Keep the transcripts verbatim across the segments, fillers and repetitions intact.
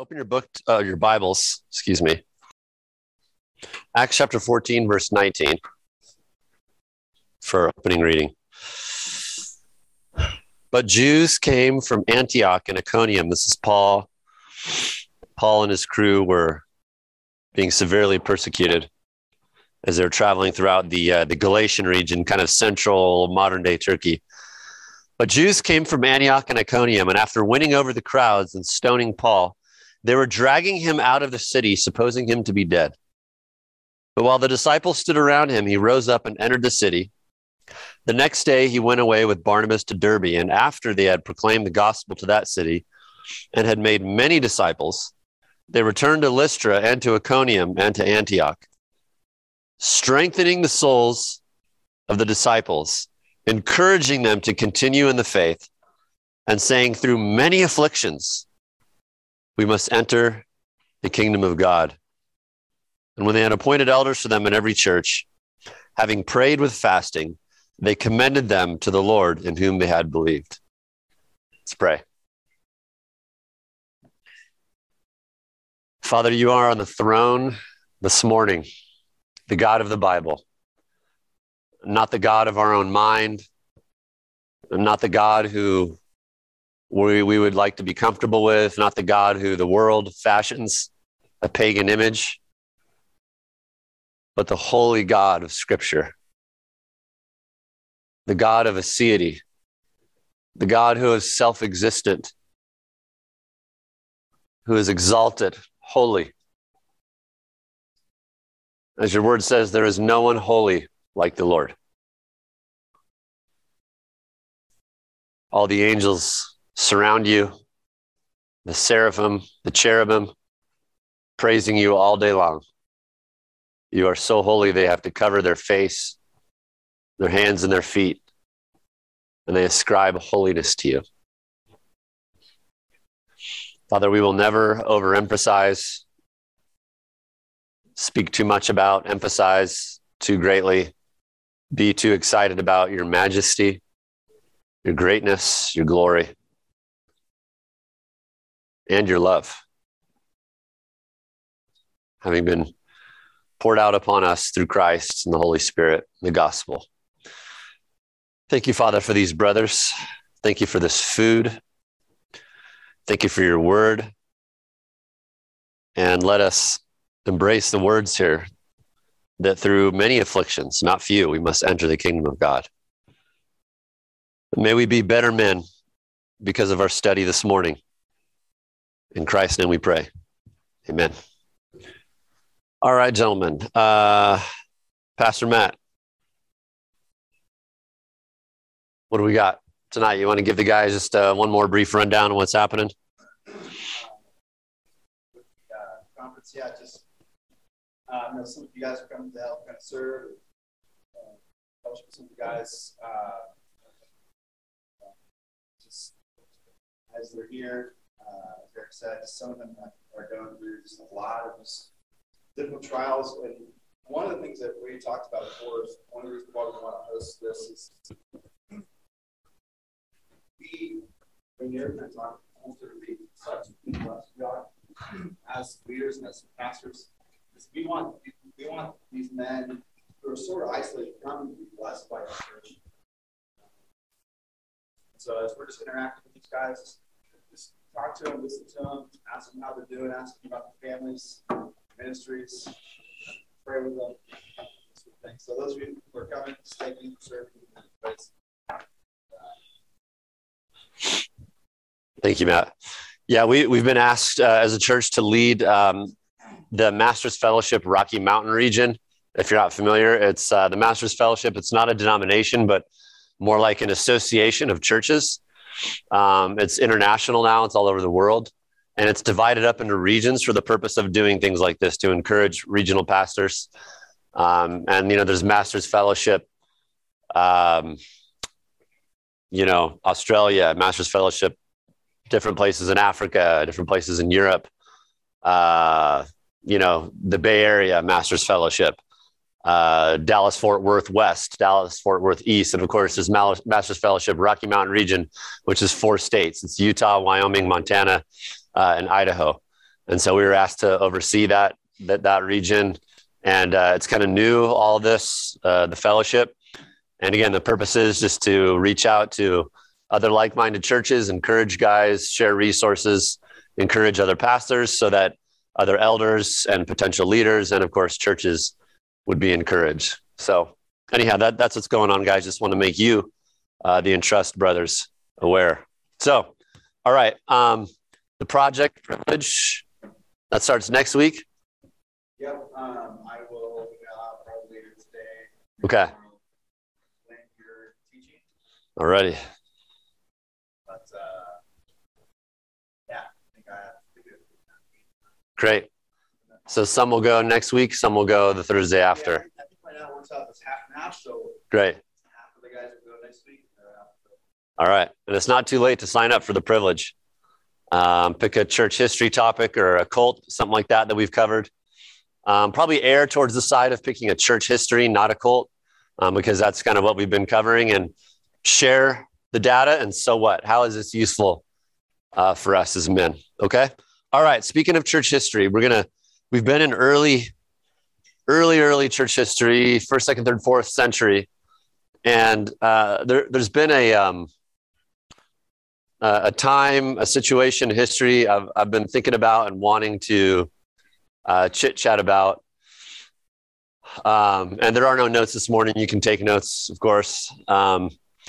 open your book, uh, your Bibles, excuse me. Acts chapter fourteen, verse nineteen for opening reading. But Jews came from Antioch and Iconium. This is Paul. Paul and his crew were being severely persecuted as they were traveling throughout the uh, the Galatian region, kind of central modern-day Turkey. But Jews came from Antioch and Iconium, and after winning over the crowds and stoning Paul, they were dragging him out of the city, supposing him to be dead. But while the disciples stood around him, he rose up and entered the city. The next day, he went away with Barnabas to Derbe, and after they had proclaimed the gospel to that city and had made many disciples, they returned to Lystra and to Iconium and to Antioch, strengthening the souls of the disciples, encouraging them to continue in the faith, and saying, through many afflictions, we must enter the kingdom of God. And when they had appointed elders for them in every church, having prayed with fasting, they commended them to the Lord in whom they had believed. Let's pray. Father, you are on the throne this morning, the God of the Bible, not the God of our own mind, not the God who we, we would like to be comfortable with, not the God who the world fashions, a pagan image, but the holy God of Scripture, the God of aseity, the God who is self-existent, who is exalted, holy. As your word says, there is no one holy like the Lord. All the angels surround you, the seraphim, the cherubim, praising you all day long. You are so holy, they have to cover their face, their hands and their feet, and they ascribe holiness to you. Father, we will never overemphasize, speak too much about, emphasize too greatly, be too excited about your majesty, your greatness, your glory, and your love, having been poured out upon us through Christ and the Holy Spirit, the gospel. Thank you, Father, for these brothers. Thank you for this food. Thank you for your word. And let us embrace the words here that through many afflictions, not few, we must enter the kingdom of God. May we be better men because of our study this morning. In Christ's name we pray. Amen. All right, gentlemen. Uh, Pastor Matt, what do we got tonight? You want to give the guys just uh, one more brief rundown on what's happening? Uh, conference, yeah, just uh, I know some of you guys are coming to help kind of serve, uh, fellowship with some of you guys. Uh, just as they're here, uh, as Eric said, some of them are going through just a lot of just different trials. And one of the things that we talked about before is one of the reasons why we want to host this is we, when you're going to talk to the such people as we are, as leaders and as pastors, is we want we want these men who are sort of isolated come to be blessed by our church. So as we're just interacting with these guys, just talk to them, listen to them, ask them how they're doing, ask them about their families, ministries, pray with them, sort of thing. So those of you who are coming, just thank you for serving in this place. Thank you, Matt. Yeah, we, we've been asked uh, as a church to lead um, the Masters Fellowship Rocky Mountain region. If you're not familiar, it's uh, the Masters Fellowship. It's not a denomination, but more like an association of churches. Um, it's international now. It's all over the world. And it's divided up into regions for the purpose of doing things like this, to encourage regional pastors. Um, and, you know, there's Masters Fellowship, um, you know, Australia, Masters Fellowship, different places in Africa, different places in Europe, uh, you know, the Bay Area Masters Fellowship, uh, Dallas, Fort Worth West, Dallas, Fort Worth East. And of course, there's Masters Fellowship Rocky Mountain region, which is four states. It's Utah, Wyoming, Montana, uh, and Idaho. And so we were asked to oversee that, that, that region. And uh, it's kind of new, all this, uh, the fellowship. And again, the purpose is just to reach out to other like-minded churches, encourage guys, share resources, encourage other pastors so that other elders and potential leaders and, of course, churches would be encouraged. So anyhow, that, that's what's going on, guys. Just want to make you, uh, the Entrust brothers, aware. So, all right, um, the project privilege, that starts next week. Yep, um, I will email out probably later today. Okay. When you're teaching. All righty. But, uh, yeah, I think I have to do it. Great. So some will go next week, some will go the Thursday after. Yeah, I think right now it works out as half and half, so great. half of the guys will go next week. All right. And it's not too late to sign up for the privilege. Um, pick a church history topic or a cult, something like that that we've covered. Um, probably err towards the side of picking a church history, not a cult, um, because that's kind of what we've been covering, and share the data. And so what? How is this useful uh, for us as men? Okay. All right. Speaking of church history, we're going to, we've been in early, early, early church history, first, second, third, fourth century. And uh, there, there's been a, um, a time, a situation, history I've, I've been thinking about and wanting to uh, chit chat about. Um, and there are no notes this morning. You can take notes, of course. Um,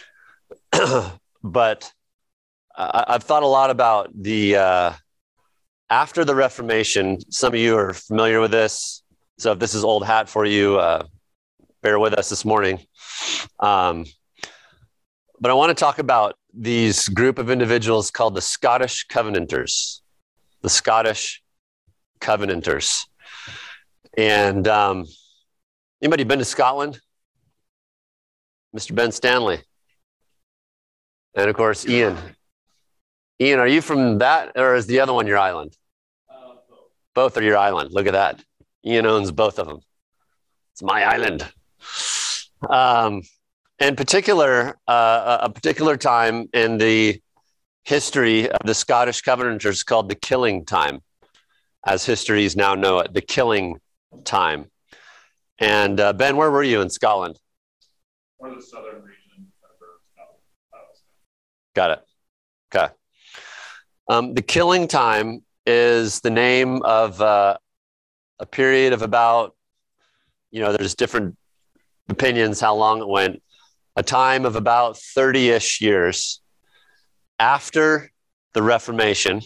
but I, I've thought a lot about the, uh, after the Reformation. Some of you are familiar with this. So if this is old hat for you, uh, bear with us this morning. Um, but I want to talk about these group of individuals called the Scottish Covenanters, the Scottish Covenanters. And um, anybody been to Scotland? Mister Ben Stanley. And of course, Ian. Ian, are you from that, or is the other one your island? Uh, both. Both are your island. Look at that. Ian owns both of them. It's my island. Um, in particular, uh, a particular time in the history of the Scottish Covenanters called the Killing Time, as histories now know it, the Killing Time. And uh, Ben, where were you in Scotland? Or the southern region of Scotland. Got it. Okay. Um, the Killing Time is the name of uh, a period of about, you know, there's different opinions how long it went, a time of about thirty-ish years after the Reformation,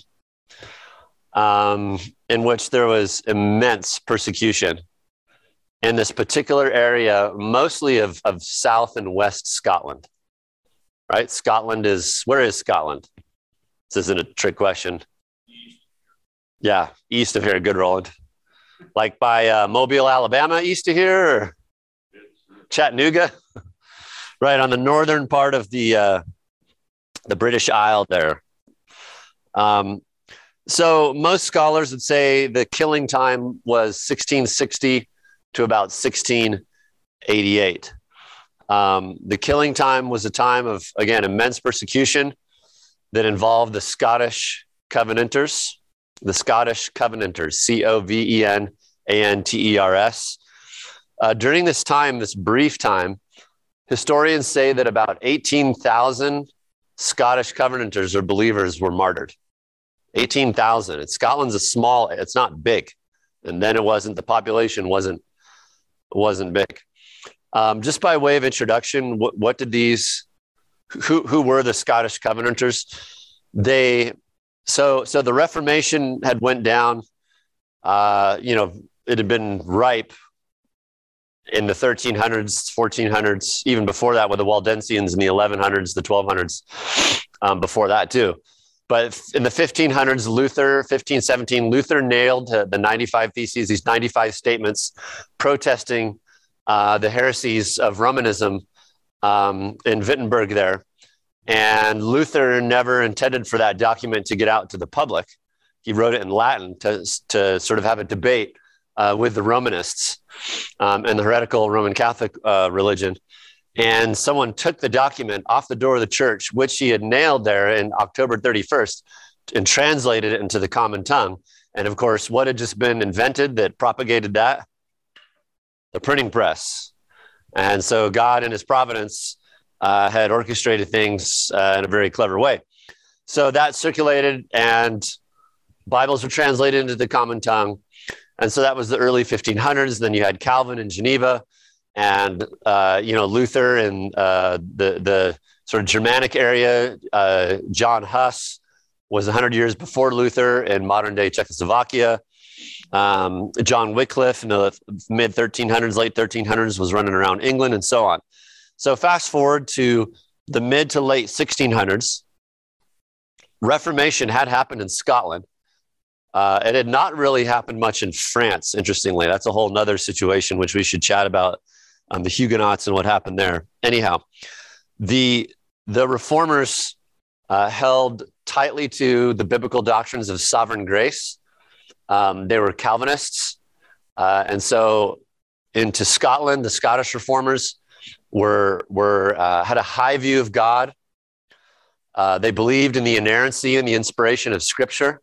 um, in which there was immense persecution in this particular area, mostly of, of South and West Scotland, right? Scotland is, where is Scotland? This isn't a trick question. Yeah, east of here, good Roland. Like by uh, Mobile, Alabama, east of here, or Chattanooga? Right on the northern part of the uh, the British Isle there. Um, so most scholars would say the Killing Time was sixteen sixty to about sixteen eighty-eight. Um, the Killing Time was a time of, again, immense persecution that involved the Scottish Covenanters, the Scottish Covenanters, C O V E N A N T E R S. Uh, during this time, this brief time, historians say that about eighteen thousand Scottish Covenanters or believers were martyred. eighteen thousand. And Scotland's a small, it's not big. And then it wasn't, the population wasn't, wasn't big. Um, just by way of introduction, what, what did these, who, who were the Scottish Covenanters? They, so, so the Reformation had went down, uh, you know, it had been ripe in the thirteen hundreds, fourteen hundreds, even before that with the Waldensians in the eleven hundreds, the twelve hundreds, um, before that too. But in the fifteen hundreds, Luther, fifteen seventeen, Luther nailed uh, the ninety-five Theses, these ninety-five statements protesting uh, the heresies of Romanism um, in Wittenberg there. And Luther never intended for that document to get out to the public. He wrote it in Latin to, to sort of have a debate uh, with the Romanists um, and the heretical Roman Catholic uh, religion. And someone took the document off the door of the church, which he had nailed there in October thirty-first, and translated it into the common tongue And of course, what had just been invented that propagated that? The printing press. And so God in his providence uh, had orchestrated things uh, in a very clever way. So that circulated and Bibles were translated into the common tongue. And so that was the early fifteen hundreds. Then you had Calvin in Geneva and, uh, you know, Luther in uh, the, the sort of Germanic area. Uh, John Huss was one hundred years before Luther in modern day Czechoslovakia. Um, John Wycliffe in the mid thirteen hundreds, late thirteen hundreds was running around England and so on. So fast forward to the mid to late sixteen hundreds, Reformation had happened in Scotland. Uh, it had not really happened much in France, interestingly. That's a whole nother situation, which we should chat about, um, the Huguenots and what happened there. Anyhow, the, the reformers uh, held tightly to the biblical doctrines of sovereign grace. Um, they were Calvinists. Uh, and so into Scotland, the Scottish reformers were, were uh, had a high view of God. Uh, they believed in the inerrancy and the inspiration of Scripture.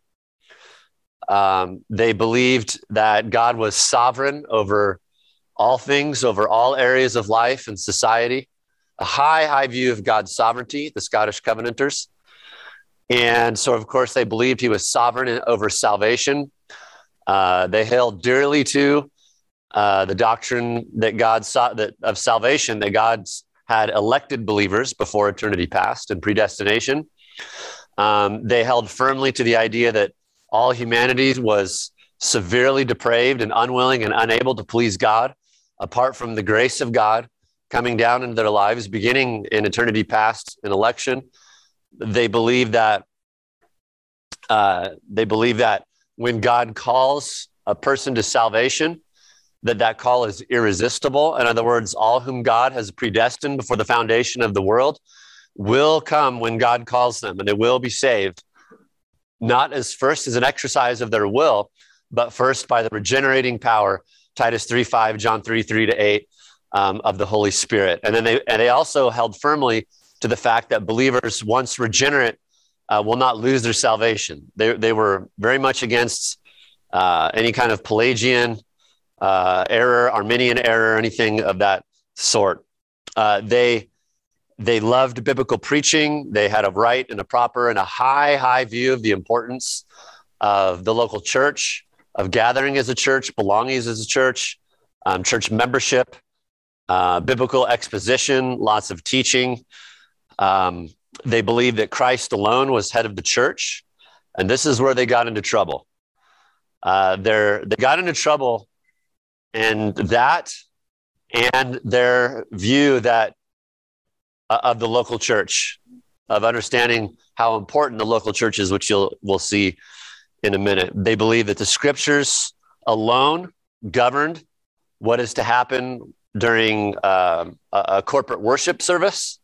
Um, they believed that God was sovereign over all things, over all areas of life and society. A high, high view of God's sovereignty, the Scottish Covenanters. And so, of course, they believed he was sovereign over salvation. Uh, they held dearly to uh, the doctrine that God saw, that of salvation, that God had elected believers before eternity past and predestination. Um, they held firmly to the idea that all humanity was severely depraved and unwilling and unable to please God, apart from the grace of God coming down into their lives, beginning in eternity past in election. They believe that uh, they believe that when God calls a person to salvation, that that call is irresistible. In other words, all whom God has predestined before the foundation of the world will come when God calls them, and they will be saved. Not as first as an exercise of their will, but first by the regenerating power, Titus three five, John three three to eight, um, of the Holy Spirit. And then they and they also held firmly to the fact that believers, once regenerate, uh, will not lose their salvation. They they were very much against uh, any kind of Pelagian uh, error, Arminian error, anything of that sort. Uh, they They loved biblical preaching. They had a right and a proper and a high, high view of the importance of the local church, of gathering as a church, belonging as a church, um, church membership, uh, biblical exposition, lots of teaching. Um, they believed that Christ alone was head of the church. And this is where they got into trouble. Uh, they're, they got into trouble, and that and their view that of the local church, of understanding how important the local church is, which you'll we'll see in a minute. They believe that the scriptures alone governed what is to happen during um, a, a corporate worship service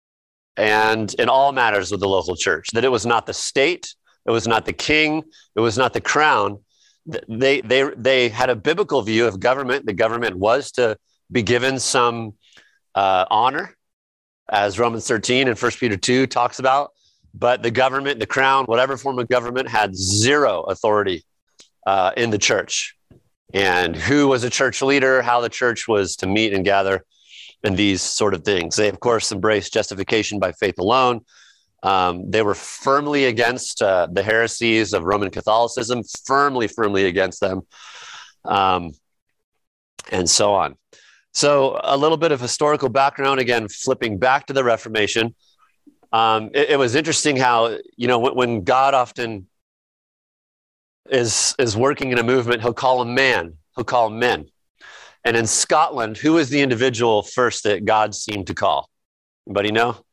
and in all matters with the local church, that it was not the state, it was not the king, it was not the crown. They, they, they had a biblical view of government. The government was to be given some uh, honor, as Romans thirteen and First Peter two talks about. But the government, the crown, whatever form of government, had zero authority uh, in the church. And who was a church leader, how the church was to meet and gather, and these sort of things. They, of course, embraced justification by faith alone. Um, they were firmly against uh, the heresies of Roman Catholicism, firmly, firmly against them, um, and so on. So a little bit of historical background, again, flipping back to the Reformation. Um, it, it was interesting how, you know, when, when God often is, is working in a movement, he'll call a man, he'll call men. And in Scotland, who was the individual first that God seemed to call? Anybody know?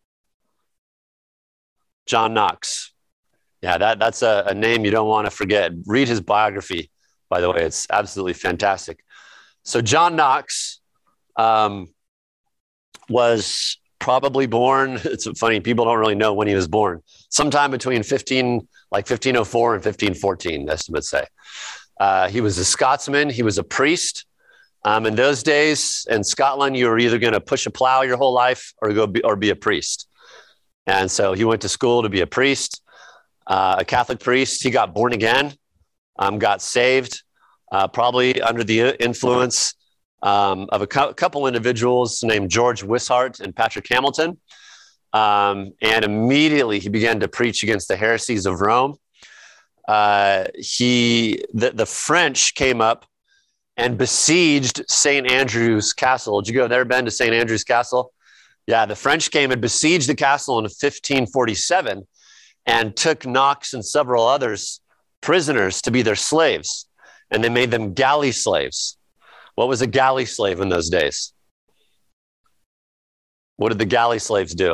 John Knox. Yeah, that, that's a, a name you don't want to forget. Read his biography, by the way. It's absolutely fantastic. So John Knox Um, was probably born. It's funny, people don't really know when he was born. Sometime between fifteen, like fifteen oh four and fifteen fourteen, estimates say. Uh, he was a Scotsman. He was a priest. Um, in those days in Scotland, you were either going to push a plow your whole life or go be, or be a priest. And so he went to school to be a priest, uh, a Catholic priest. He got born again um, got saved, uh, probably under the influence um, of a co- couple individuals named George Wishart and Patrick Hamilton. Um, and immediately he began to preach against the heresies of Rome. Uh, he, the, the French came up and besieged Saint Andrew's Castle. Did you go there, Ben, to Saint Andrew's Castle? Yeah, the French came and besieged the castle in fifteen forty-seven and took Knox and several others prisoners to be their slaves. And they made them galley slaves. What was a galley slave in those days? What did the galley slaves do?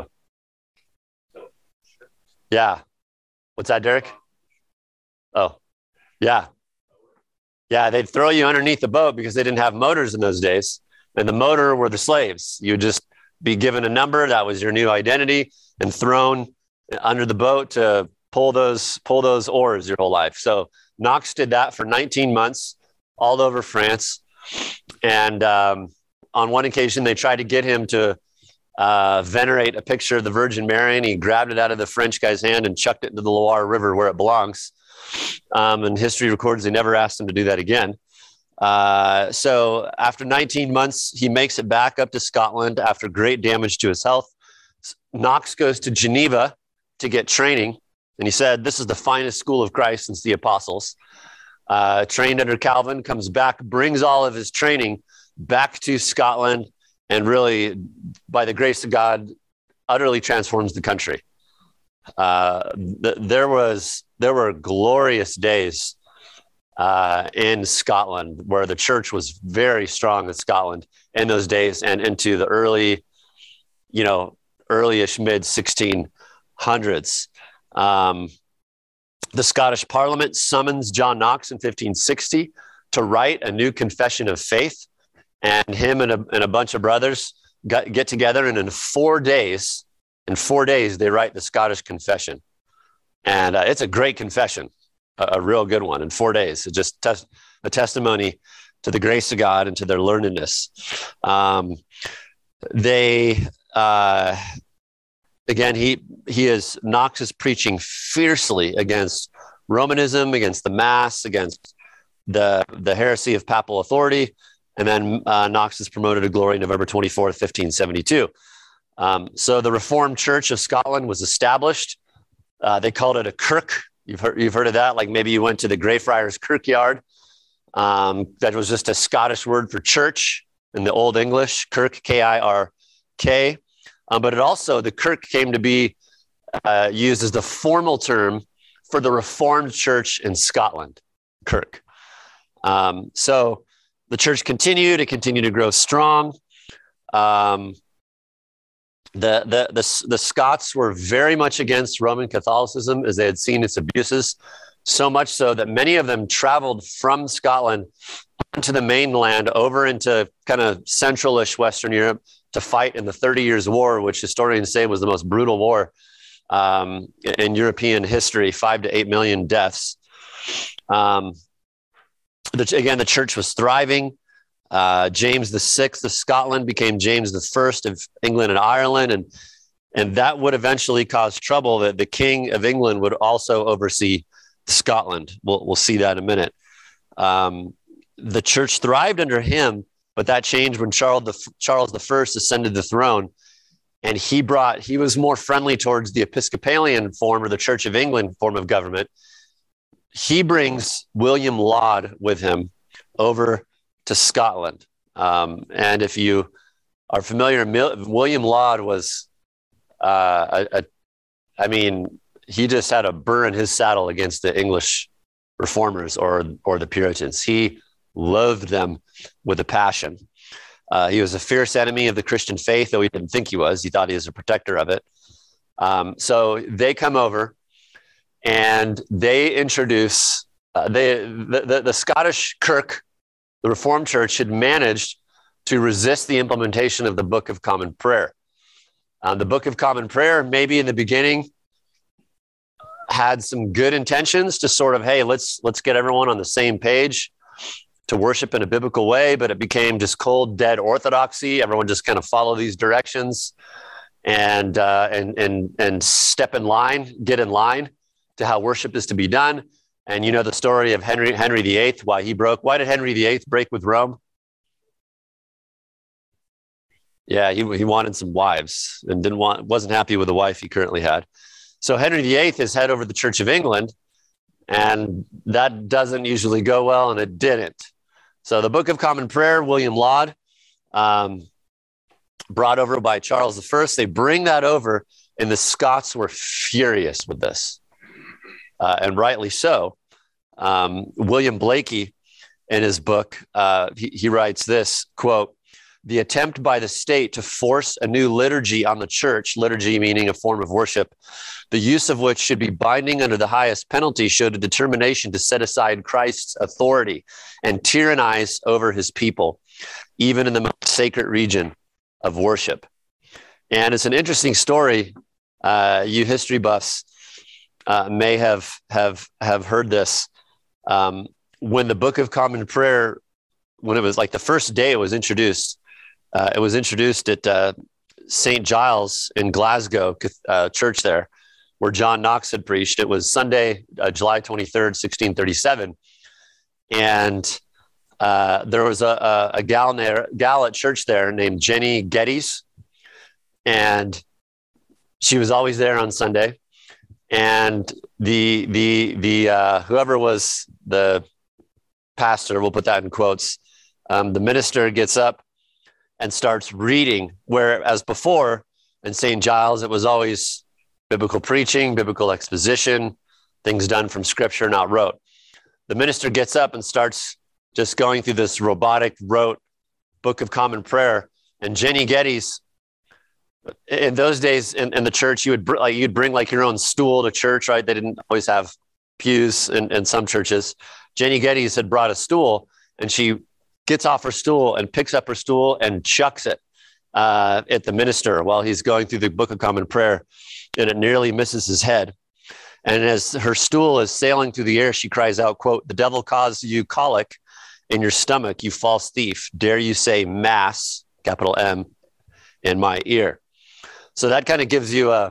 Yeah. What's that, Derek? Oh, yeah. Yeah, they'd throw you underneath the boat because they didn't have motors in those days. And the motor were the slaves. You would just be given a number. That was your new identity and thrown under the boat to pull those, pull those oars your whole life. So Knox did that for nineteen months all over France. And um, on one occasion, they tried to get him to uh, venerate a picture of the Virgin Mary, and he grabbed it out of the French guy's hand and chucked it into the Loire River where it belongs. Um, and history records they never asked him to do that again. Uh, so after nineteen months, he makes it back up to Scotland after great damage to his health. Knox goes to Geneva to get training. And he said, this is the finest school of Christ since the apostles. Uh, trained under Calvin, comes back, brings all of his training back to Scotland, and really, by the grace of God, utterly transforms the country. Uh, th- there was there were glorious days uh, in Scotland where the church was very strong in Scotland in those days and into the early, you know, early-ish mid sixteen hundreds. Um, the Scottish Parliament summons John Knox in fifteen sixty to write a new confession of faith, and him and a, and a bunch of brothers got, get together, and in four days, in four days, they write the Scottish Confession. And uh, it's a great confession, a, a real good one in four days. It's just tes- a testimony to the grace of God and to their learnedness. Um, they, uh, again, he he is, Knox is preaching fiercely against Romanism, against the Mass, against the, the heresy of papal authority. And then uh, Knox is promoted to glory November twenty-fourth, fifteen seventy-two. Um, so the Reformed Church of Scotland was established. Uh, they called it a kirk. You've heard, you've heard of that? Like maybe you went to the Greyfriars Kirkyard. Um, that was just a Scottish word for church in the Old English, kirk, K I R K. Um, but it also, the kirk came to be uh, used as the formal term for the Reformed Church in Scotland, kirk. Um, so the church continued, it continued to grow strong. Um, the, the, the, the Scots were very much against Roman Catholicism as they had seen its abuses, so much so that many of them traveled from Scotland onto the mainland over into kind of central-ish Western Europe to fight in the Thirty Years' War, which historians say was the most brutal war um, in European history, five to eight million deaths. Um, the, again, the church was thriving. Uh, James the Sixth of Scotland became James the First of England and Ireland, and and that would eventually cause trouble. That the King of England would also oversee Scotland. We'll we'll see that in a minute. Um, the church thrived under him, but that changed when Charles the Charles the First ascended the throne, and he brought he was more friendly towards the Episcopalian form or the Church of England form of government. He brings William Laud with him over to Scotland. Um, and if you are familiar, William Laud was, uh, a, a, I mean, he just had a burr in his saddle against the English reformers or, or the Puritans. He loathed them with a passion. Uh, he was a fierce enemy of the Christian faith, though he didn't think he was. He thought he was a protector of it. Um, so they come over and they introduce, uh, they, the, the, the Scottish Kirk, the Reformed Church, had managed to resist the implementation of the Book of Common Prayer. Uh, the Book of Common Prayer, maybe in the beginning, had some good intentions to sort of, hey, let's let's get everyone on the same page to worship in a biblical way, but it became just cold, dead orthodoxy. Everyone just kind of follow these directions and uh, and and and step in line, get in line to how worship is to be done. And you know the story of Henry Henry the Eighth, why he broke. Why did Henry the Eighth break with Rome? Yeah, he, he wanted some wives and didn't want, wasn't happy with the wife he currently had. So Henry the Eighth is head over the Church of England, and that doesn't usually go well, and it didn't. So the Book of Common Prayer, William Laud, um, brought over by Charles the First, they bring that over, and the Scots were furious with this, uh, and rightly so. Um, William Blaikie, in his book, uh, he, he writes this, quote, "The attempt by the state to force a new liturgy on the church," liturgy meaning a form of worship, "the use of which should be binding under the highest penalty, showed a determination to set aside Christ's authority and tyrannize over his people, even in the most sacred region of worship." And it's an interesting story. Uh, you history buffs uh, may have, have, have heard this. Um, when the Book of Common Prayer, when it was like the first day it was introduced, Uh, it was introduced at uh, Saint Giles in Glasgow uh, church there, where John Knox had preached. It was Sunday, uh, July twenty-third, sixteen thirty-seven. And uh, there was a, a, a gal, there, gal at church there named Jenny Geddes. And she was always there on Sunday. And the, the, the uh, whoever was the pastor, we'll put that in quotes, um, the minister gets up and starts reading, whereas before in Saint Giles, it was always biblical preaching, biblical exposition, things done from scripture, not rote. The minister gets up and starts just going through this robotic, rote Book of Common Prayer. And Jenny Geddes, in those days in, in the church, you would br- like you'd bring like your own stool to church, right? They didn't always have pews in, in some churches. Jenny Geddes had brought a stool, and she gets off her stool and picks up her stool and chucks it uh, at the minister while he's going through the Book of Common Prayer, and it nearly misses his head. And as her stool is sailing through the air, she cries out, quote, "The devil caused you colic in your stomach, you false thief. Dare you say mass, capital M, in my ear?" So that kind of gives you a,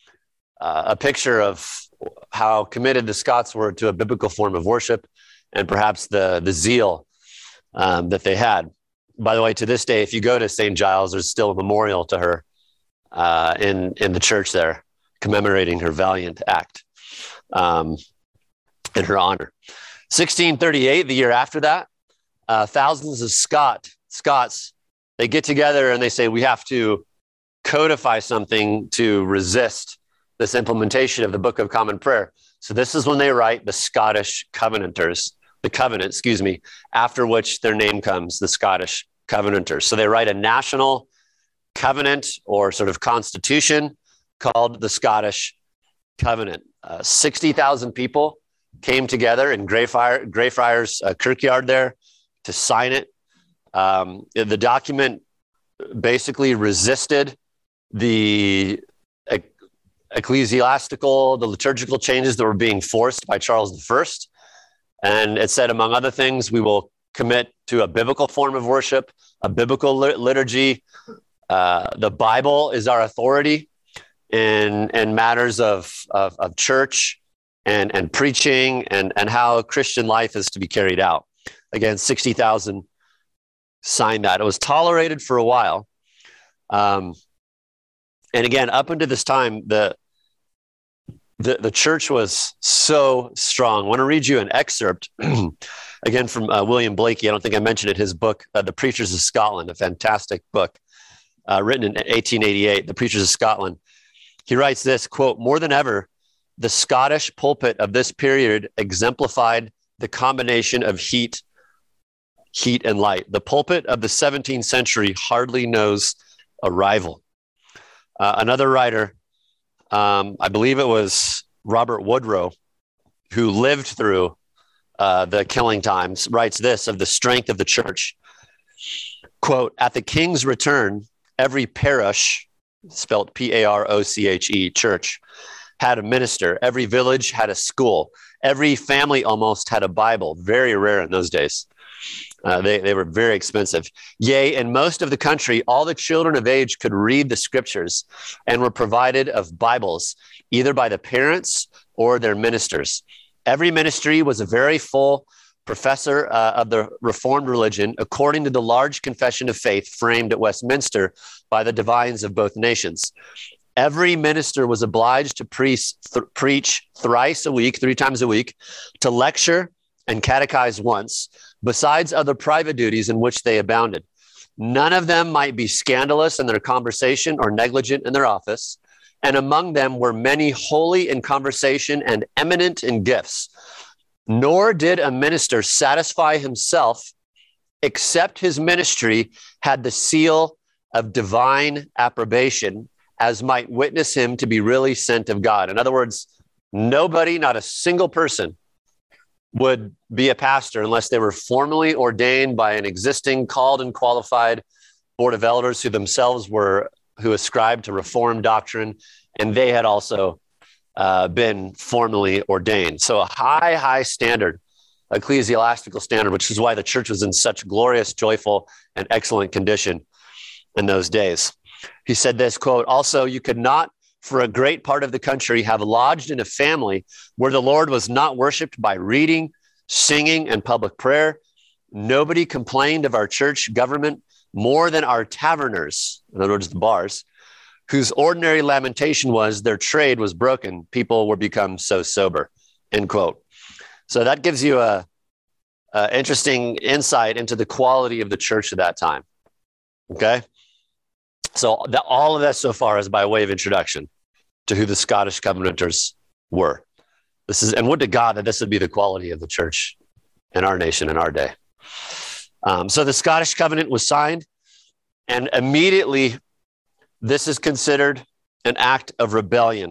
a picture of how committed the Scots were to a biblical form of worship, and perhaps the, the zeal Um, that they had. By the way, to this day, if you go to Saint Giles, there's still a memorial to her uh, in, in the church there, commemorating her valiant act um, in her honor. sixteen thirty-eight, the year after that, uh, thousands of Scot, Scots, they get together and they say, we have to codify something to resist this implementation of the Book of Common Prayer. So this is when they write the Scottish Covenanters, the covenant, excuse me, after which their name comes, the Scottish Covenanters. So they write a national covenant or sort of constitution called the Scottish Covenant. Uh, sixty thousand people came together in Greyfriars, Greyfriars uh, Kirkyard there to sign it. Um, the document basically resisted the e- ecclesiastical, the liturgical changes that were being forced by Charles the First. And it said, among other things, we will commit to a biblical form of worship, a biblical liturgy. Uh, the Bible is our authority in, in matters of, of, of church and, and preaching and, and how Christian life is to be carried out. Again, sixty thousand signed that. It was tolerated for a while. Um, and again, up until this time, the, the, the church was so strong. I want to read you an excerpt, again, from uh, William Blaikie. I don't think I mentioned it, his book, uh, The Preachers of Scotland, a fantastic book uh, written in eighteen eighty-eight, The Preachers of Scotland. He writes this, quote, "More than ever, the Scottish pulpit of this period exemplified the combination of heat, heat and light. The pulpit of the seventeenth century hardly knows a rival." Uh, another writer, um, I believe it was Robert Woodrow, who lived through uh, the killing times, writes this of the strength of the church. Quote, "At the king's return, every parish," spelled P A R O C H E, church, "had a minister. Every village had a school. Every family almost had a Bible." Very rare in those days. Uh, they, they were very expensive. "Yea, in most of the country, all the children of age could read the scriptures and were provided of Bibles, either by the parents or their ministers. Every ministry was a very full professor uh, of the Reformed religion, according to the large confession of faith framed at Westminster by the divines of both nations. Every minister was obliged to pre- th- preach thrice a week, three times a week, to lecture and catechize once, besides other private duties in which they abounded. None of them might be scandalous in their conversation or negligent in their office, and among them were many holy in conversation and eminent in gifts. Nor did a minister satisfy himself except his ministry had the seal of divine approbation, as might witness him to be really sent of God. In other words, nobody, not a single person, would be a pastor unless they were formally ordained by an existing called and qualified board of elders who themselves were, who ascribed to Reformed doctrine, and they had also uh, been formally ordained. So a high, high standard, ecclesiastical standard, which is why the church was in such glorious, joyful, and excellent condition in those days. He said this, quote, "Also, you could not for a great part of the country have lodged in a family where the Lord was not worshiped by reading, singing, and public prayer. Nobody complained of our church government more than our taverners," in other words, the bars, "whose ordinary lamentation was their trade was broken. People were become so sober," end quote. So that gives you a, a interesting insight into the quality of the church at that time. Okay. So that, all of that so far is by way of introduction to who the Scottish Covenanters were. This is, and would to God that this would be the quality of the church in our nation in our day. Um, so the Scottish Covenant was signed, and immediately this is considered an act of rebellion.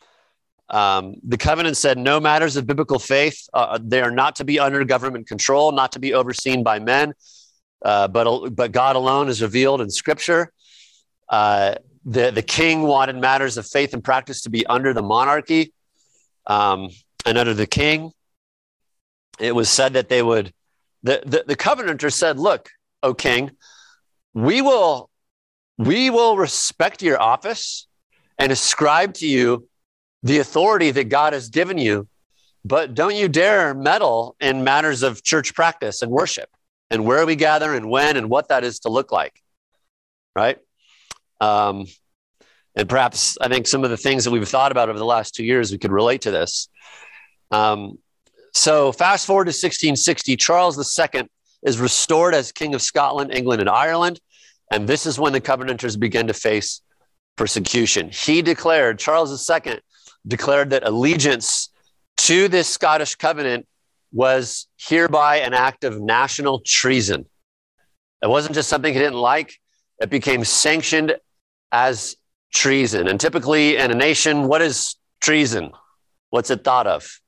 Um, the covenant said no matters of biblical faith, uh, they are not to be under government control, not to be overseen by men, uh, but, but God alone is revealed in Scripture. Uh, the, the king wanted matters of faith and practice to be under the monarchy um, and under the king. It was said that they would, the, the, the covenanters said, "Look, O king, we will, we will respect your office and ascribe to you the authority that God has given you, but don't you dare meddle in matters of church practice and worship and where we gather and when and what that is to look like," right? Um, and perhaps I think some of the things that we've thought about over the last two years, we could relate to this. Um, so fast forward to sixteen sixty, Charles the Second is restored as King of Scotland, England, and Ireland. And this is when the Covenanters begin to face persecution. He declared, Charles the Second declared that allegiance to this Scottish covenant was hereby an act of national treason. It wasn't just something he didn't like. It became sanctioned as treason. And typically in a nation, what is treason? What's it thought of?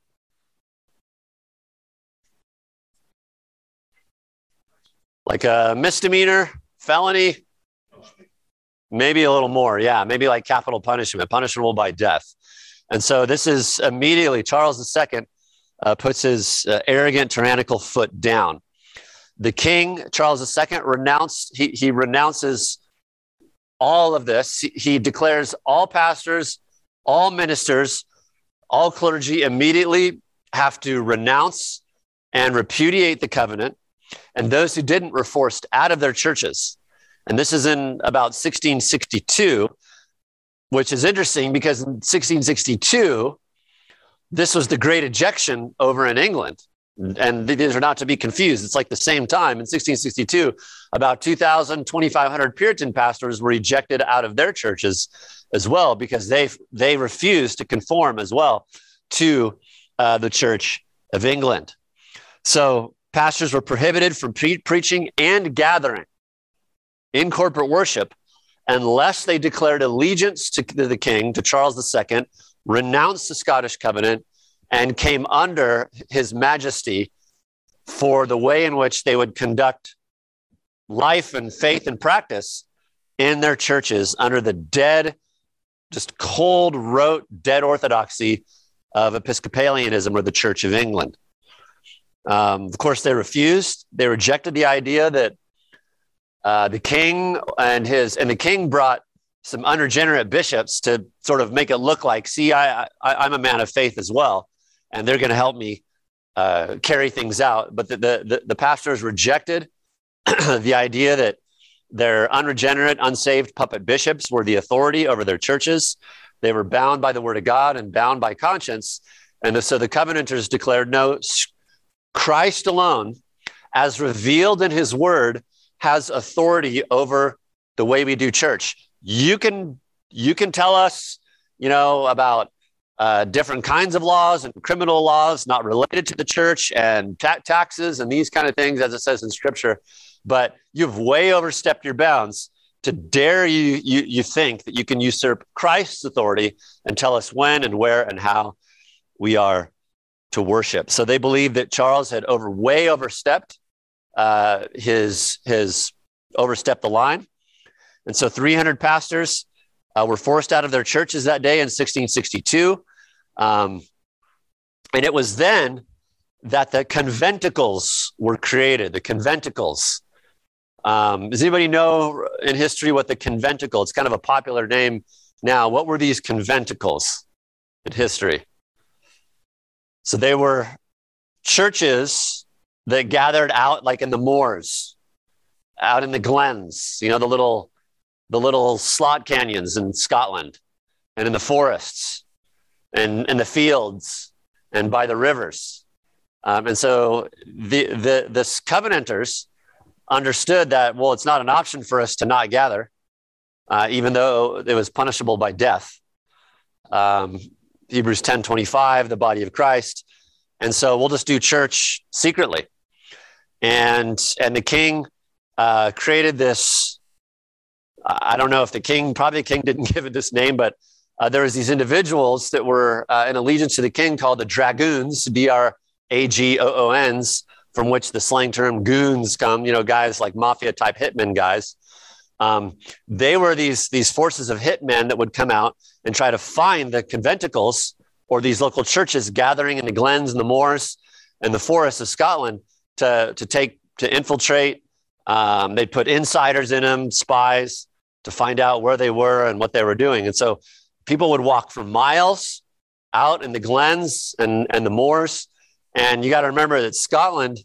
Like a misdemeanor, felony, maybe a little more. Yeah, maybe like capital punishment, punishable by death. And so this is immediately Charles the Second uh, puts his uh, arrogant, tyrannical foot down. The king, Charles the Second, renounced, he, he renounces all of this. He, he declares all pastors, all ministers, all clergy immediately have to renounce and repudiate the covenant. And those who didn't were forced out of their churches. And this is in about sixteen sixty-two, which is interesting because in sixteen sixty-two, this was the Great Ejection over in England. And these are not to be confused. It's like the same time in sixteen sixty-two, about two thousand, twenty-five hundred Puritan pastors were ejected out of their churches as well because they they refused to conform as well to uh, the Church of England. So pastors were prohibited from pre- preaching and gathering in corporate worship unless they declared allegiance to the king, to Charles the Second, renounced the Scottish covenant, and came under his majesty for the way in which they would conduct life and faith and practice in their churches under the dead, just cold, rote, dead orthodoxy of Episcopalianism or the Church of England. Um, of course, they refused. They rejected the idea that uh, the king and his, and the king brought some unregenerate bishops to sort of make it look like, see, I, I, I'm a man of faith as well. and they're going to help me uh, carry things out. But the, the, the pastors rejected the idea that their unregenerate, unsaved puppet bishops were the authority over their churches. They were bound by the word of God and bound by conscience. And so the Covenanters declared, no, Christ alone, as revealed in his word, has authority over the way we do church. You can, you can tell us, you know, about uh, different kinds of laws and criminal laws not related to the church and ta- taxes and these kind of things, as it says in Scripture. But you've way overstepped your bounds to dare you, you, you think that you can usurp Christ's authority and tell us when and where and how we are to worship. So they believed that Charles had over way overstepped uh, his, his overstepped the line. And so three hundred pastors uh, were forced out of their churches that day in sixteen sixty-two. Um, and it was then that the conventicles were created, the conventicles. Um, does anybody know in history what the conventicle? It's kind of a popular name now. What were these conventicles in history? So they were churches that gathered out like in the moors, out in the glens, you know, the little, the little slot canyons in Scotland and in the forests and in the fields and by the rivers. Um, and so the, the, the Covenanters understood that, well, it's not an option for us to not gather, uh, even though it was punishable by death. Um, Hebrews ten twenty-five, the body of Christ. And so we'll just do church secretly. And, and the king uh, created this, I don't know if the king, probably the king didn't give it this name, but uh, there was these individuals that were uh, in allegiance to the king called the dragoons, D R A G O O Ns, from which the slang term goons come, you know, guys like mafia type hitmen guys. Um, they were these, these forces of hitmen that would come out and try to find the conventicles or these local churches gathering in the glens and the moors and the forests of Scotland to, to take, to infiltrate. Um, they'd put insiders in them, spies, to find out where they were and what they were doing. And so people would walk for miles out in the glens and, and the moors. And you got to remember that Scotland,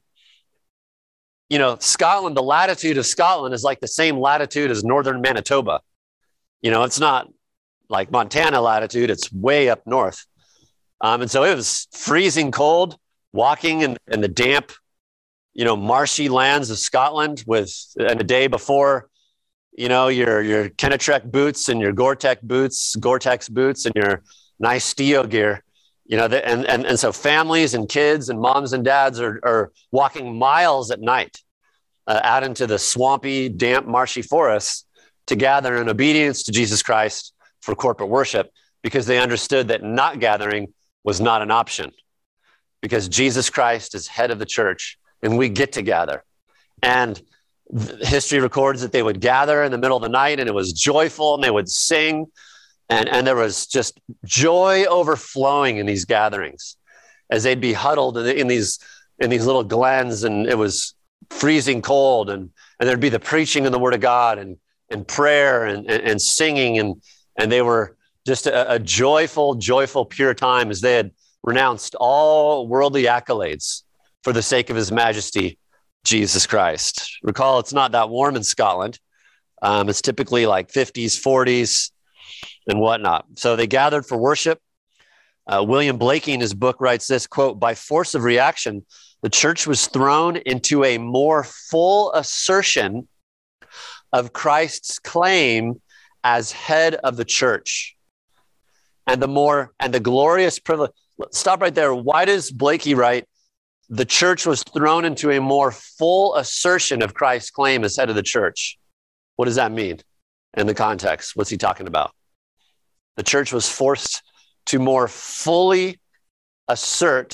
you know, Scotland, the latitude of Scotland is like the same latitude as northern Manitoba. You know, it's not like Montana latitude, it's way up north. Um, and so it was freezing cold, walking in, in the damp, you know, marshy lands of Scotland with, and a day before, you know, your, your Kenetrek boots and your Gore-Tex boots, Gore-Tex boots and your nice Steel gear. You know, the, and, and, and so families and kids and moms and dads are, are walking miles at night uh, out into the swampy, damp, marshy forests to gather in obedience to Jesus Christ for corporate worship, because they understood that not gathering was not an option, because Jesus Christ is head of the church and we get to gather. And history records that they would gather in the middle of the night and it was joyful and they would sing. And, and there was just joy overflowing in these gatherings as they'd be huddled in, in these in these little glens, and it was freezing cold, and, and there'd be the preaching of the word of God and, and prayer and, and, and singing. And, and they were just a, a joyful, joyful, pure time as they had renounced all worldly accolades for the sake of his majesty, Jesus Christ. Recall, it's not that warm in Scotland. Um, it's typically like fifties, forties, and whatnot. So they gathered for worship. Uh, William Blakey in his book writes this, quote, "By force of reaction, the church was thrown into a more full assertion of Christ's claim as head of the church. And the more, and the glorious privilege." Stop right there. Why does Blakey write, the church was thrown into a more full assertion of Christ's claim as head of the church? What does that mean in the context? What's he talking about? The church was forced to more fully assert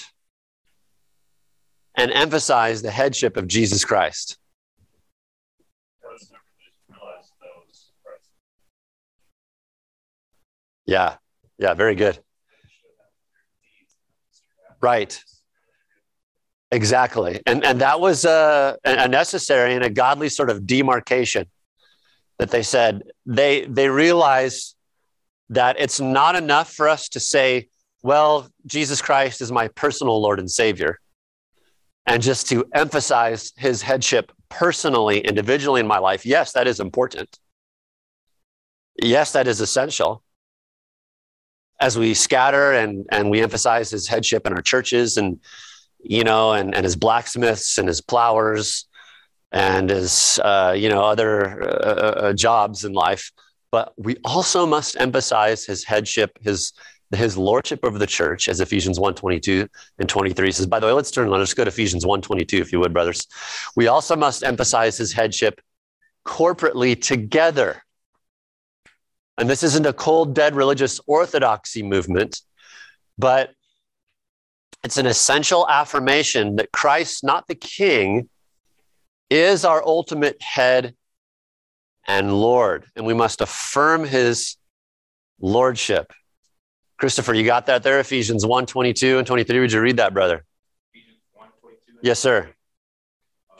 and emphasize the headship of Jesus Christ. Yeah, yeah, very good. Right. Exactly. And, and that was a, a necessary and a godly sort of demarcation that they said. They, they realized that it's not enough for us to say well, Jesus Christ is my personal Lord and Savior. And just to emphasize his headship personally, individually in my life, yes, that is important. Yes, that is essential. As we scatter and, and we emphasize his headship in our churches and, you know, and, and his blacksmiths and his plowers and his, uh, you know, other uh, uh, jobs in life. But we also must emphasize his headship, his his lordship over the church, as Ephesians one twenty-two and twenty-three says. By the way, let's turn, let's go to Ephesians one twenty-two, if you would, brothers. We also must emphasize his headship corporately together. And this isn't a cold, dead religious orthodoxy movement, but it's an essential affirmation that Christ, not the king, is our ultimate head and Lord. And we must affirm his lordship. Christopher, you got that there? Ephesians one twenty-two and twenty-three. Would you read that, brother? Ephesians one twenty-two. Yes, sir. Uh,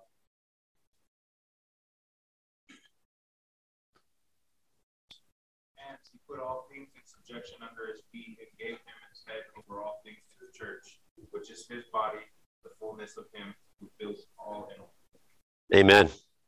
and he put all things in subjection under his feet and gave him his head over all things to the church, which is his body, the fullness of him who fills all in all. Amen.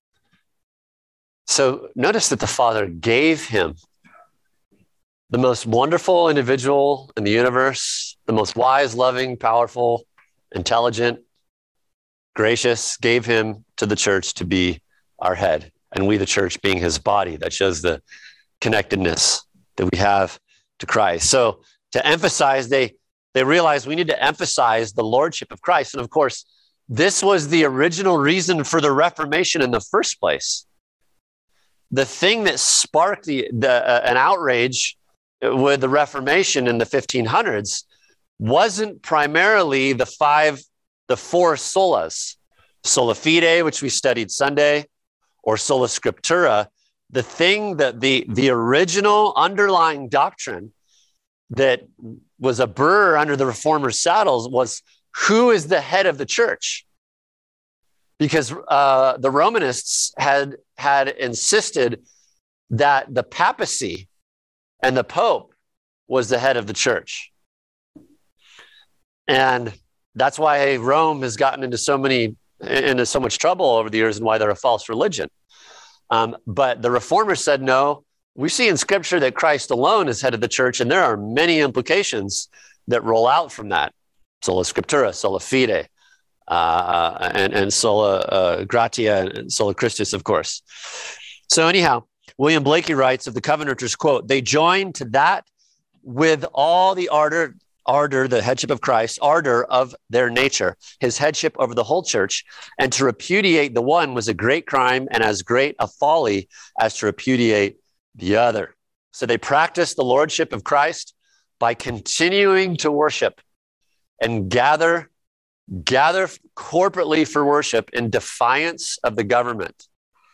So notice that the Father gave him, the most wonderful individual in the universe, the most wise, loving, powerful, intelligent, gracious, gave him to the church to be our head. And we, the church, being his body. That shows the connectedness that we have to Christ. So to emphasize, they, they realized we need to emphasize the lordship of Christ. And of course, this was the original reason for the Reformation in the first place. The thing that sparked the, the uh, an outrage with the Reformation in the fifteen hundreds wasn't primarily the five, the four solas, sola fide, which we studied Sunday, or sola scriptura. The thing that the, the original underlying doctrine that was a burr under the reformers' saddles was who is the head of the church? Because uh, the Romanists had, had insisted that the papacy and the Pope was the head of the church. And that's why Rome has gotten into so many, into so much trouble over the years and why they're a false religion. Um, but the reformers said, no, we see in scripture that Christ alone is head of the church. And there are many implications that roll out from that. Sola scriptura, sola fide, uh, and, and sola uh, gratia, and sola Christus, of course. So anyhow, William Blakey writes of the Covenanters, quote, they joined to that with all the ardor, ardor, the headship of Christ, ardor of their nature, his headship over the whole church, and to repudiate the one was a great crime and as great a folly as to repudiate the other. So they practiced the lordship of Christ by continuing to worship and gather, gather corporately for worship in defiance of the government.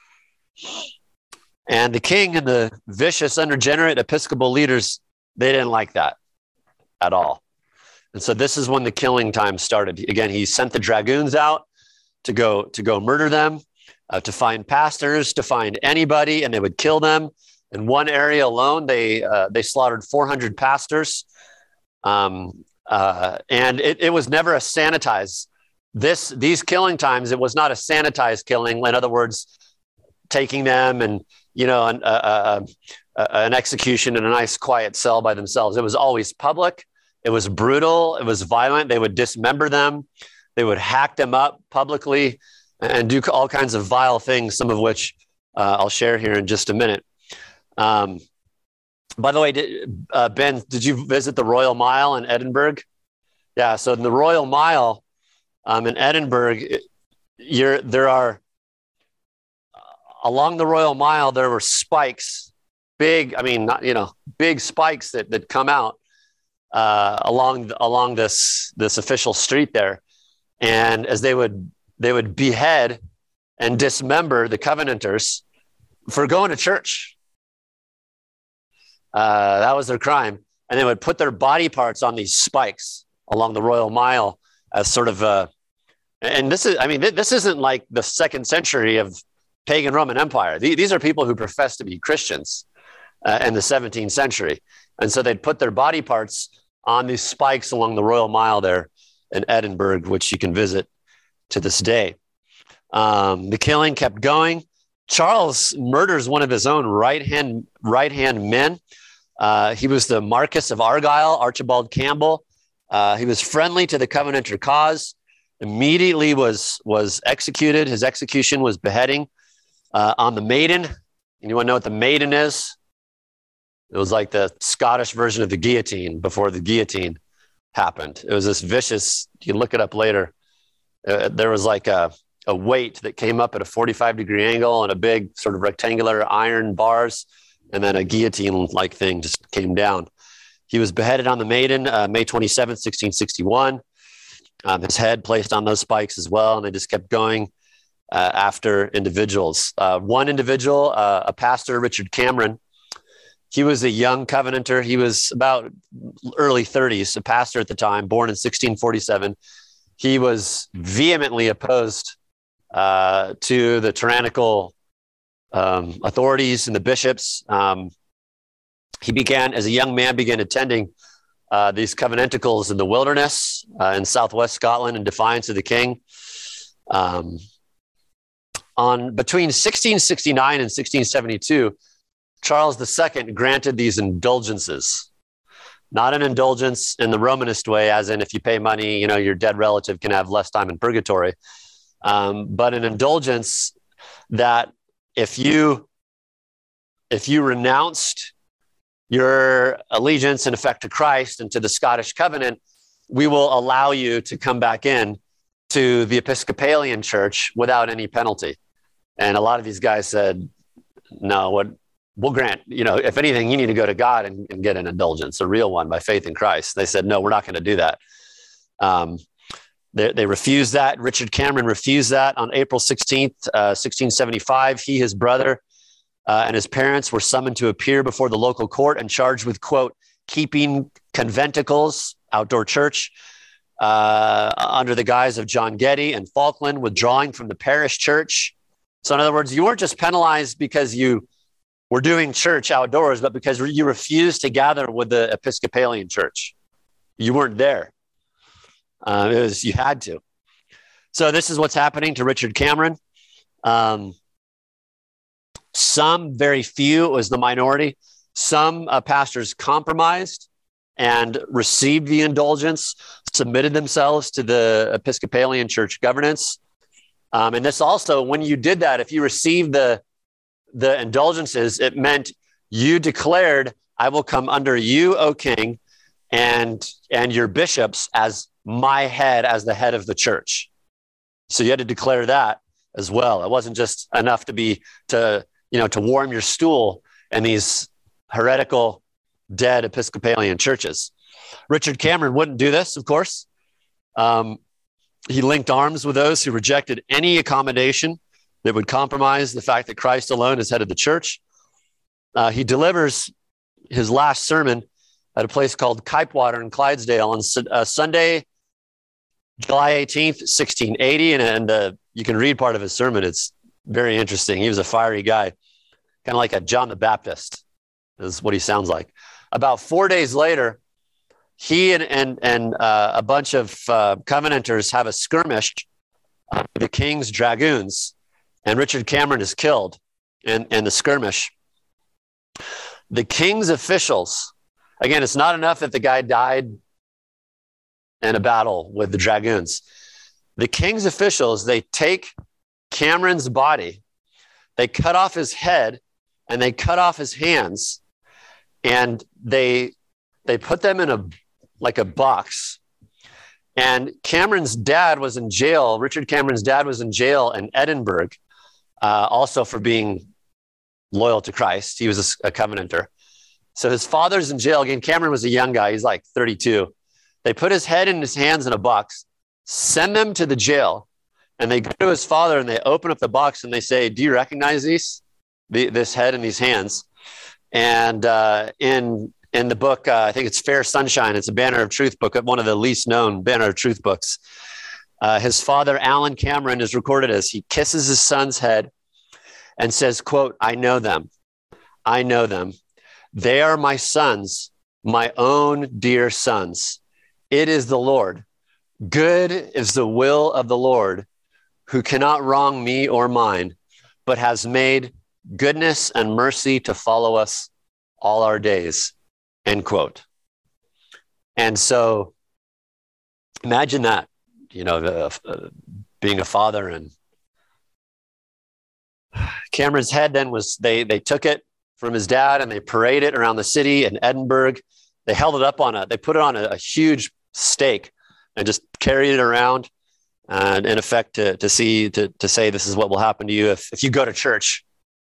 And the king and the vicious, unregenerate Episcopal leaders, they didn't like that at all. And so this is when the killing time started. Again, he sent the dragoons out to go to go murder them, uh, to find pastors, to find anybody, and they would kill them. In one area alone, they uh, they slaughtered four hundred pastors. Um, uh, and it, it was never a sanitized. This these killing times, it was not a sanitized killing. In other words, taking them and you know, an, uh, uh, uh, an execution in a nice quiet cell by themselves. It was always public. It was brutal. It was violent. They would dismember them. They would hack them up publicly and do all kinds of vile things, some of which uh, I'll share here in just a minute. Um, by the way, did, uh, Ben, did you visit the Royal Mile in Edinburgh? Yeah, so in the Royal Mile um, in Edinburgh, you're, there are, along the Royal Mile, there were spikes, big, I mean, not, you know, big spikes that, that come out uh, along, along this, this official street there. And as they would, they would behead and dismember the Covenanters for going to church. Uh, that was their crime. And they would put their body parts on these spikes along the Royal Mile as sort of a, and this is, I mean, this isn't like the second century of pagan Roman Empire. These are people who profess to be Christians uh, in the seventeenth century. And so they'd put their body parts on these spikes along the Royal Mile there in Edinburgh, which you can visit to this day. Um, the killing kept going. Charles murders one of his own right-hand right-hand men. Uh, he was the Marquess of Argyle, Archibald Campbell. Uh, he was friendly to the Covenanter cause. Immediately was was executed. His execution was beheading uh, on the Maiden. Anyone know what the Maiden is? It was like the Scottish version of the guillotine before the guillotine happened. It was this vicious. You can look it up later. Uh, there was like a a weight that came up at a forty-five degree angle and a big sort of rectangular iron bars, and then a guillotine-like thing just came down. He was beheaded on the Maiden, uh, May twenty-seventh, sixteen sixty-one. Um, his head placed on those spikes as well, and they just kept going uh, after individuals. Uh, one individual, uh, a pastor, Richard Cameron, he was a young Covenanter. He was about early thirties, a pastor at the time, born in sixteen forty-seven. He was vehemently opposed uh, to the tyrannical um, authorities and the bishops. Um, he began, as a young man, began attending uh, these Covenanticals in the wilderness uh, in southwest Scotland in defiance of the king. Um, on between sixteen sixty-nine and sixteen seventy-two, Charles the Second granted these indulgences. Not an indulgence in the Romanist way, as in if you pay money, you know, your dead relative can have less time in purgatory. Um, but an indulgence that if you if you renounced your allegiance in effect to Christ and to the Scottish covenant, we will allow you to come back in to the Episcopalian church without any penalty. And a lot of these guys said, no, what we'll grant, you know, if anything, you need to go to God and, and get an indulgence, a real one by faith in Christ. They said, no, we're not going to do that. Um, they, they refused that. Richard Cameron refused that on April sixteenth, uh, sixteen seventy-five. He, his brother, uh, and his parents were summoned to appear before the local court and charged with, quote, keeping conventicles, outdoor church, uh, under the guise of John Getty and Falkland, withdrawing from the parish church. So in other words, you weren't just penalized because you were doing church outdoors, but because you refused to gather with the Episcopalian church. You weren't there. Uh, it was, you had to. So this is what's happening to Richard Cameron. Um, some, very few, it was the minority. Some uh, pastors compromised and received the indulgence, submitted themselves to the Episcopalian church governance. Um, and this also, when you did that, if you received the the indulgences, it meant you declared, I will come under you, O king, and and your bishops as my head, as the head of the church. So you had to declare that as well. It wasn't just enough to be to you know to warm your stool in these heretical, dead Episcopalian churches. Richard Cameron wouldn't do this, of course. Um, he linked arms with those who rejected any accommodation that would compromise the fact that Christ alone is head of the church. Uh, he delivers his last sermon at a place called Kipewater in Clydesdale on uh, Sunday, July eighteenth, sixteen eighty. And, and uh, you can read part of his sermon. It's very interesting. He was a fiery guy, kind of like a John the Baptist is what he sounds like. About four days later, he and, and, and uh, a bunch of uh, Covenanters have a skirmish uh, with the King's Dragoons. And Richard Cameron is killed in, in the skirmish. The king's officials, again, it's not enough that the guy died in a battle with the dragoons. The king's officials, they take Cameron's body, they cut off his head, and they cut off his hands, and they they put them in a like a box. And Cameron's dad was in jail. Richard Cameron's dad was in jail in Edinburgh. Uh, also for being loyal to Christ. He was a, a Covenanter. So his father's in jail. Again, Cameron was a young guy. He's like thirty-two. They put his head and his hands in a box, send them to the jail, and they go to his father and they open up the box and they say, do you recognize these, the, this head and these hands? And uh, in in the book, uh, I think it's Fair Sunshine. It's a Banner of Truth book, one of the least known Banner of Truth books. Uh, his father, Alan Cameron, is recorded as he kisses his son's head and says, quote, I know them. I know them. They are my sons my own dear sons, it is the Lord. Good is the will of the Lord, who cannot wrong me or mine, but has made goodness and mercy to follow us all our days, end quote. And so imagine that, you know, the, uh, being a father, and Cameron's head then was, they, they took it from his dad and they paraded it around the city in Edinburgh. They held it up on a, they put it on a, a huge stake and just carried it around, and in effect to, to see, to, to say, this is what will happen to you if, if you go to church.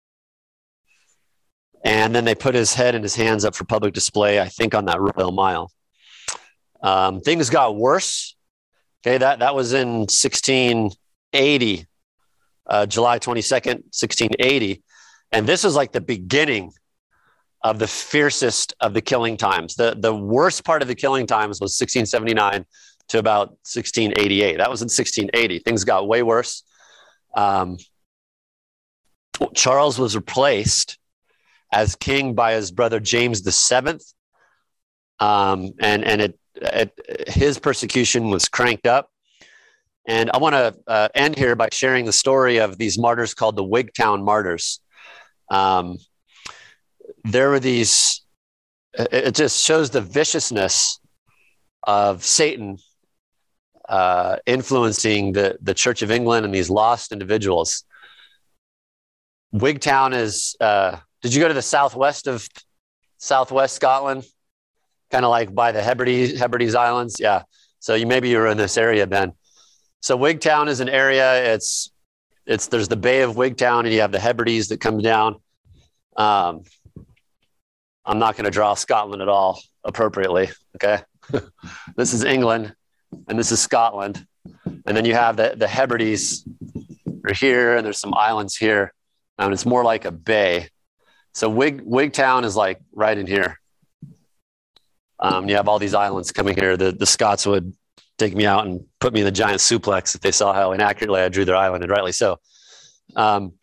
And then they put his head and his hands up for public display, I think on that Royal Mile. Um, things got worse. Okay, that, that was in sixteen eighty, uh, July twenty-second, sixteen eighty. And this is like the beginning of the fiercest of the killing times. The, the worst part of the killing times was sixteen seventy-nine to about sixteen eighty-eight. That was in sixteen eighty. Things got way worse. Um, Charles was replaced as king by his brother James the Seventh, um, and and it, it his persecution was cranked up. And I want to uh, end here by sharing the story of these martyrs called the Wigtown martyrs. Um, there were these. It just shows the viciousness of Satan uh, influencing the the Church of England and these lost individuals. Wigtown is. Uh, Did you go to the southwest of southwest Scotland? Kind of like by the Hebrides, Hebrides Islands? Yeah. So you maybe you were in this area, Ben. So Wigtown is an area, it's, it's, there's the Bay of Wigtown and you have the Hebrides that come down. Um, I'm not going to draw Scotland at all appropriately. Okay. This is England and this is Scotland. And then you have the, the Hebrides are here and there's some islands here. And it's more like a bay. So Wig, Wigtown is like right in here. Um, you have all these islands coming here. The, the Scots would take me out and put me in the giant suplex if they saw how inaccurately I drew their island, and rightly so. Um,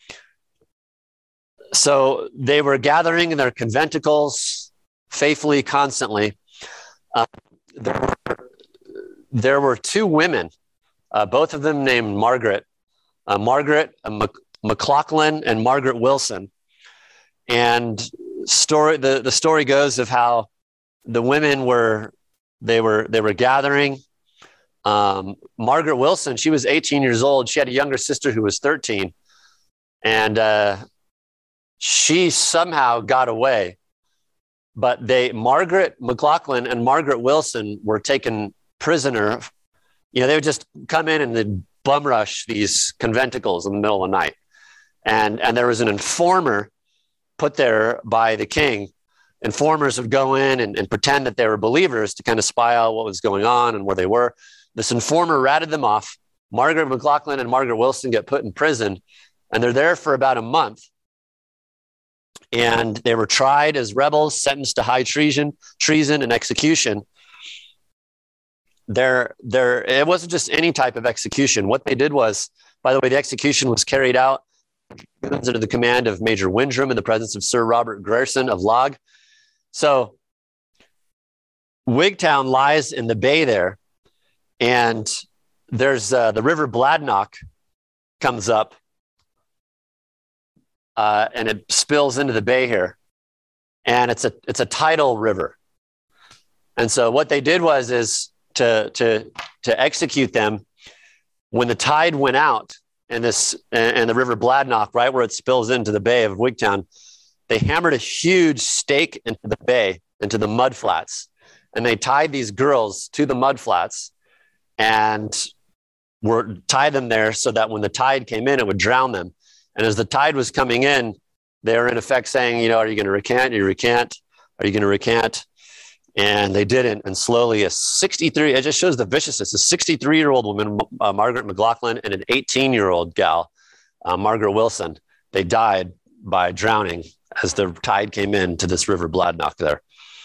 so they were gathering in their conventicles faithfully, constantly. Uh, there, were, there were two women, uh, both of them named Margaret. Uh, Margaret uh, Mc, McLaughlin and Margaret Wilson. And story the, the story goes of how the women were they were they were gathering. Um, Margaret Wilson, she was eighteen years old. She had a younger sister who was thirteen, and uh, she somehow got away. But they Margaret McLaughlin and Margaret Wilson were taken prisoner. You know, they would just come in and they'd bum rush these conventicles in the middle of the night, and and there was an informer put there by the king. Informers would go in and, and pretend that they were believers to kind of spy out what was going on and where they were. This informer ratted them off. Margaret McLaughlin and Margaret Wilson get put in prison, and they're there for about a month. And they were tried as rebels, sentenced to high treason, treason and execution. There, there, it wasn't just any type of execution. What they did was, by the way, the execution was carried out under the command of Major Windrum in the presence of Sir Robert Grierson of Log. So Wigtown lies in the bay there, and there's uh, the River Bladnoch comes up uh, and it spills into the bay here, and it's a it's a tidal river. And so what they did was is to to to execute them when the tide went out. And this and the River Bladnoch, right where it spills into the Bay of Wigtown, they hammered a huge stake into the bay, into the mud flats, and they tied these girls to the mud flats, and were tied them there so that when the tide came in, it would drown them. And as the tide was coming in, they were in effect saying, you know, are you going to recant? Are you recant? Are you going to recant? And they didn't. And slowly a sixty-three, it just shows the viciousness, a sixty-three-year-old woman, uh, Margaret McLaughlin, and an eighteen-year-old gal, uh, Margaret Wilson, they died by drowning as the tide came in to this River Bladnoch there.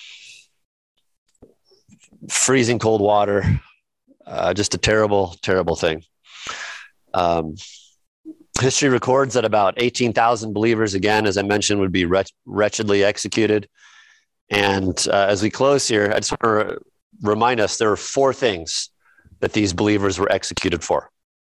Freezing cold water, uh, just a terrible, terrible thing. Um, history records that about eighteen thousand believers, again, as I mentioned, would be wretch- wretchedly executed. And uh, as we close here, I just want to re- remind us there are four things that these believers were executed for.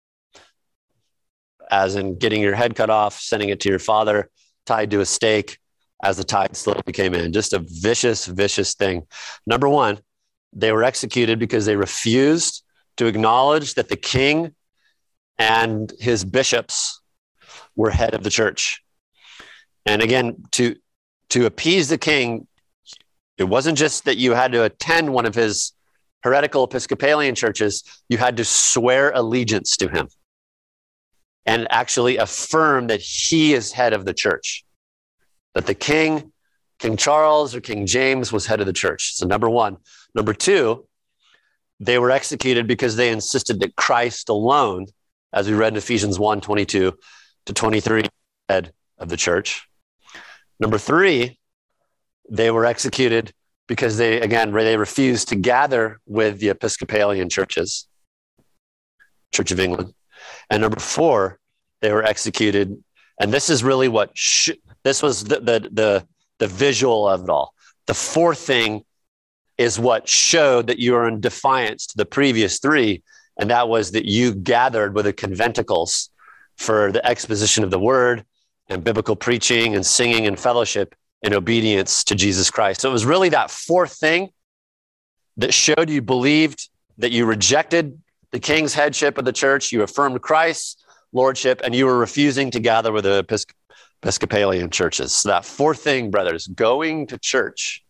As in getting your head cut off, sending it to your father, tied to a stake as the tide slowly came in. Just a vicious, vicious thing. Number one, they were executed because they refused to acknowledge that the king and his bishops were head of the church. And again, to, to appease the king, it wasn't just that you had to attend one of his heretical Episcopalian churches, you had to swear allegiance to him and actually affirm that he is head of the church, that the king, King Charles or King James, was head of the church. So number one. Number two, they were executed because they insisted that Christ alone, as we read in Ephesians one, twenty-two to twenty-three, head of the church. Number three, they were executed because they, again, they refused to gather with the Episcopalian churches, Church of England. And number four, they were executed. And this is really what, sh- this was the, the, the, the visual of it all. The fourth thing is what showed that you are in defiance to the previous three. And that was that you gathered with the conventicles for the exposition of the word and biblical preaching and singing and fellowship in obedience to Jesus Christ. So it was really that fourth thing that showed you believed, that you rejected the king's headship of the church, you affirmed Christ's lordship, and you were refusing to gather with the Episc- Episcopalian churches. So that fourth thing, brothers, going to church.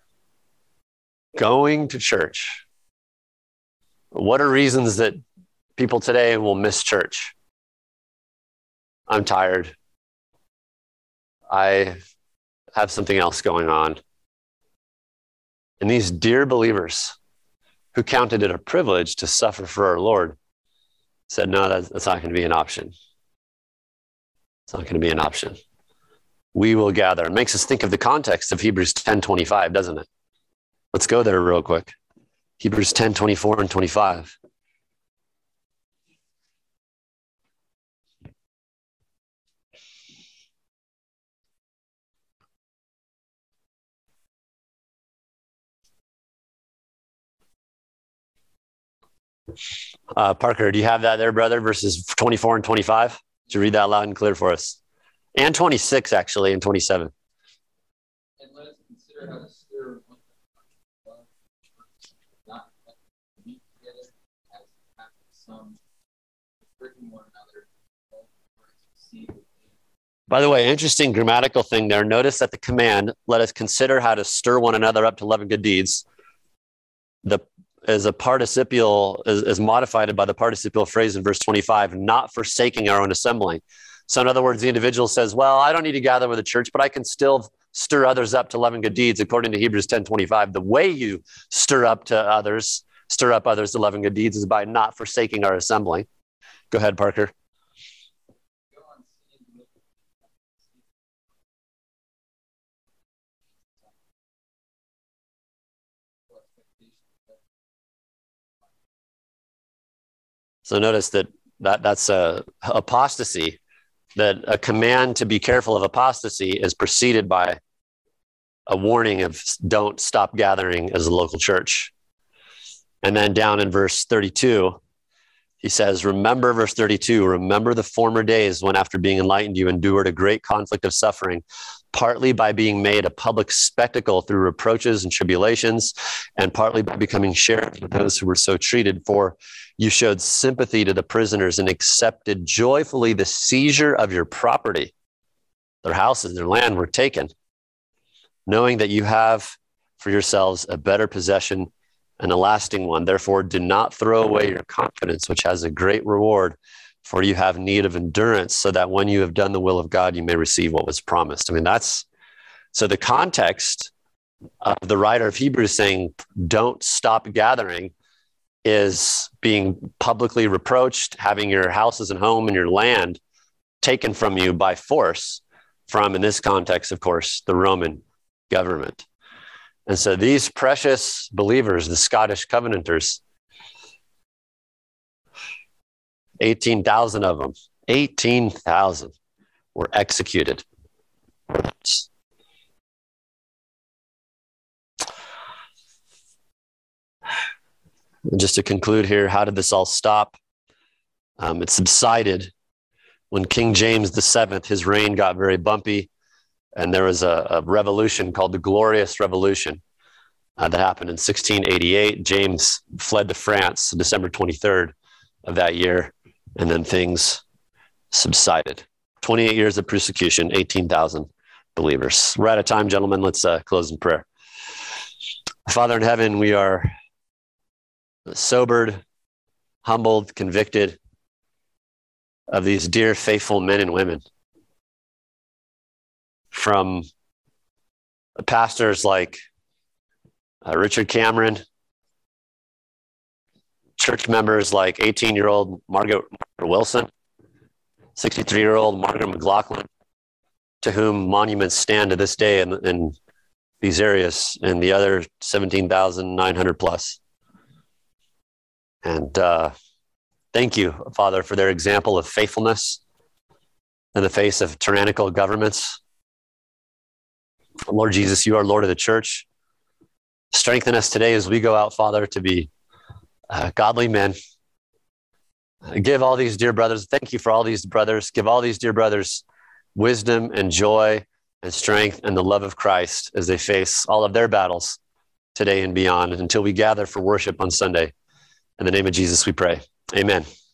Going to church. What are reasons that people today will miss church? I'm tired. I have something else going on. And these dear believers who counted it a privilege to suffer for our Lord said, no, that's, that's not going to be an option. It's not going to be an option. We will gather. It makes us think of the context of Hebrews ten twenty-five, doesn't it? Let's go there real quick. Hebrews ten twenty-four and twenty-five. Uh, Parker, do you have that there, brother? Verses twenty-four and twenty-five? Would you read that loud and clear for us? And twenty-six, actually, and twenty-seven. And let us consider how to stir one another, not meet together as have some, breaking one another. By the way, interesting grammatical thing there. Notice that the command, let us consider how to stir one another up to love and good deeds, the is a participial, is, is modified by the participial phrase in verse twenty-five, not forsaking our own assembling. So in other words, the individual says, well, I don't need to gather with the church, but I can still stir others up to love and good deeds. According to Hebrews ten twenty-five, the way you stir up to others, stir up others to love and good deeds is by not forsaking our assembling. Go ahead, Parker. So notice that, that that's a apostasy, that a command to be careful of apostasy is preceded by a warning of don't stop gathering as a local church. And then down in verse thirty-two, he says, remember, verse thirty-two, remember the former days when after being enlightened, you endured a great conflict of suffering, partly by being made a public spectacle through reproaches and tribulations, and partly by becoming sharers with those who were so treated. For you showed sympathy to the prisoners and accepted joyfully the seizure of your property. Their houses, their land were taken, knowing that you have for yourselves a better possession and a lasting one. Therefore, do not throw away your confidence, which has a great reward, for you have need of endurance, so that when you have done the will of God, you may receive what was promised. I mean, that's, so the context of the writer of Hebrews saying, don't stop gathering, is being publicly reproached, having your houses and home and your land taken from you by force from, in this context, of course, the Roman government. And so these precious believers, the Scottish Covenanters, eighteen thousand of them, eighteen thousand were executed. And just to conclude here, how did this all stop? Um, it subsided when King James the Seventh, his reign got very bumpy, and there was a, a revolution called the Glorious Revolution uh, that happened in sixteen eighty-eight. James fled to France December twenty-third of that year, and then things subsided. twenty-eight years of persecution, eighteen thousand believers. We're out of time, gentlemen. Let's uh, close in prayer. Father in heaven, we are sobered, humbled, convicted of these dear, faithful men and women. From pastors like uh, Richard Cameron, church members like eighteen-year-old Margaret Wilson, sixty-three-year-old Margaret McLaughlin, to whom monuments stand to this day in, in these areas, and the other seventeen thousand nine hundred plus. And uh, thank you, Father, for their example of faithfulness in the face of tyrannical governments. Lord Jesus, you are Lord of the church. Strengthen us today as we go out, Father, to be uh, godly men. Give all these dear brothers, thank you for all these brothers. Give all these dear brothers wisdom and joy and strength and the love of Christ as they face all of their battles today and beyond until we gather for worship on Sunday. In the name of Jesus, we pray. Amen.